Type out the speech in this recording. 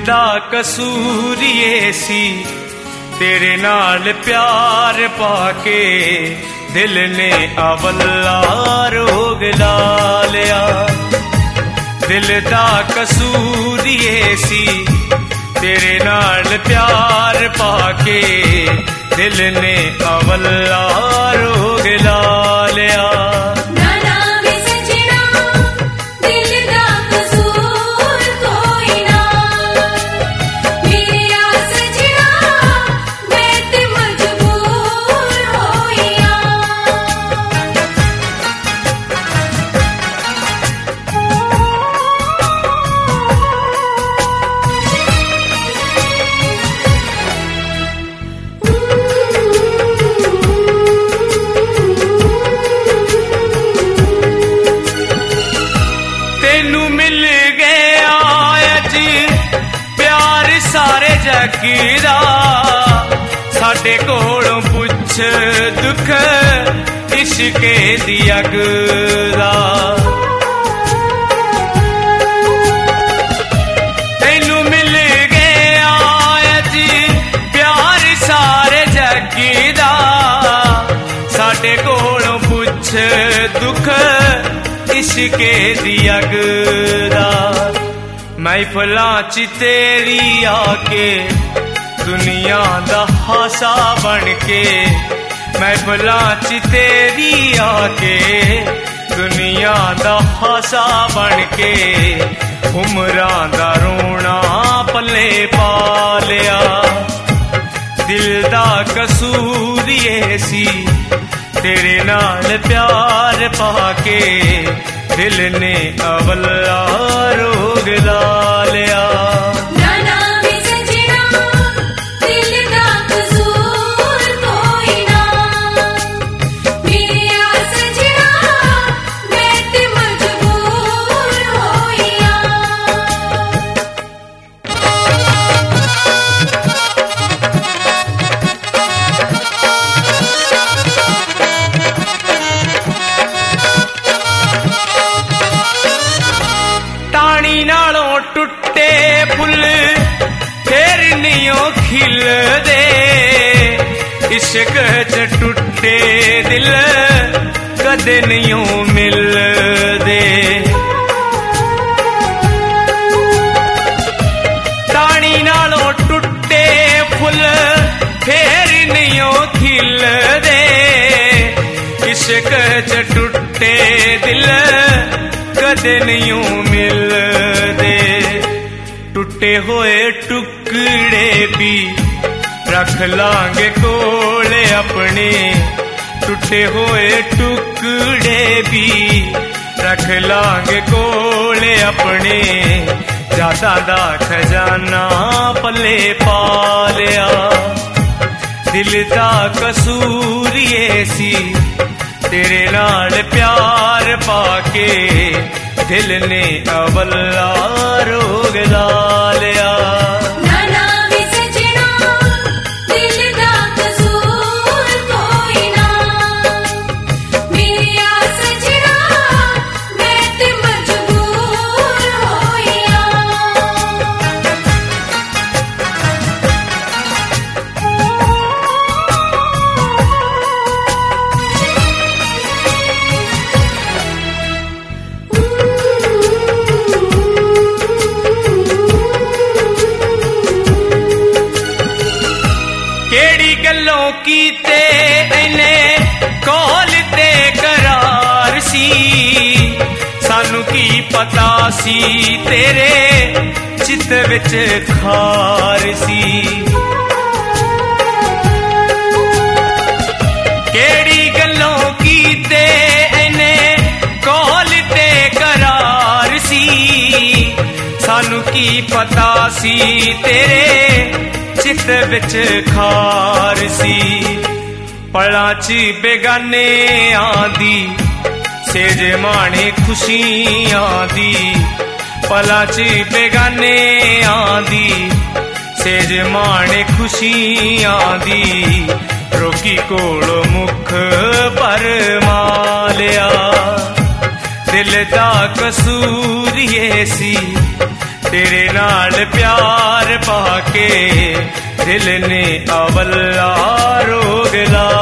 दा कसूर ये सी तेरे नाल प्यार पाके दिल ने अवल्ला रोग ला लिया। दिल दा कसूर ये सी तेरे नाल प्यार पाके दिल ने अवल्ला रोग ला लिया। जगीरा साडे कोलों पुछ दुख इश्के दी अग दा। तैनू मिल गया अज प्यार सारे जगीरा साडे कोलों पुछ दुख इश्के दी अग दा। महफिलां च तेरी आके दुनिया दा हासा बन के, महफिलां च तेरी आके दुनिया दा हासा बन के उमरां दा रोना पल्ले पा लिया। दिल दा कसूर ये सी तेरे नाल प्यार पाके दिल ने अवल्ला रोग ला लिया। टुटे फुल फिर नहीं खिलदे, इश्क च टुटे दिल कदे नहीं मिलदे। तानी नालों टुटे फुल फिर नहीं खिलदे, इश्क च टुटे दिल कदे नहीं मिलदे। टुटे हुए टुकड़े भी रख लांगे कोले अपने, टुटे हुए टुकड़े भी रख लांगे कोले अपने। जाता दा खजाना पल्ले पा लिया। दिल दा कसूर ये सी तेरे नाल प्यार पाके दिल ने अवल्ला रोग ला लिया। गल्लों कीते इने कौल ते करार सी, सानू की पता सी तेरे चित विच खार सी। केड़ी गल्लों कीते इने कौल ते करार सी, सानू की पता सी तेरे चित विच खार सी। पलां च बेगाने आंदी सेज माणे खुशियां दी, पलां च बेगाने आंदी सेज माणे खुशियां दी। रोकी कोल मुख पर मालिया दिल दा कसूर ये सी तेरे नाल प्यार पाके दिल ने अवल्ला रोग ला।